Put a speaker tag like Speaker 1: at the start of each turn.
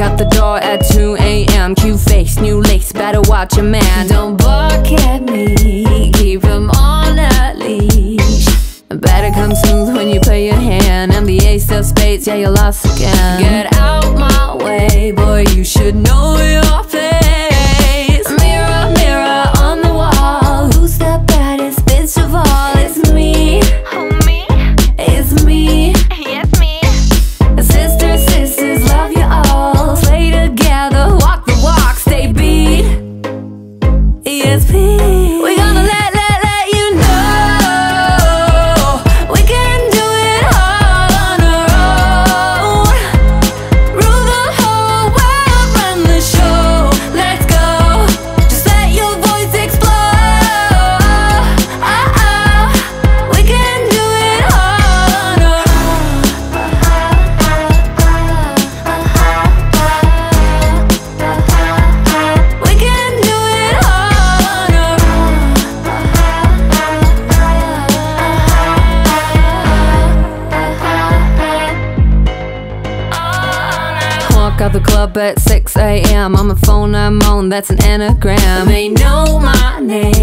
Speaker 1: out the door at 2 a.m. Cute face, new lace, better watch your man. Don't bark at me, keep him on a leash. Better come smooth when you play your hand. I'm the ace of spades, yeah, you're lost again. Get out my way, boy, you should know your place. Mirror, mirror on the wall, who's the baddest bitch of all? It's me.
Speaker 2: Who, me?
Speaker 1: It's me.
Speaker 2: Yes, me.
Speaker 1: Sisters, sisters, love you all. Slay together, walk the walk, stay beat. Yes, please. We're gonna let you know we can do it all on our own. Rule the whole world, run the show. Let's go. Just let your voice explode. We can do it all on our We can do it all on our Walk out the club at 6 a.m. On my phone I'm on, that's an anagram. They know my name.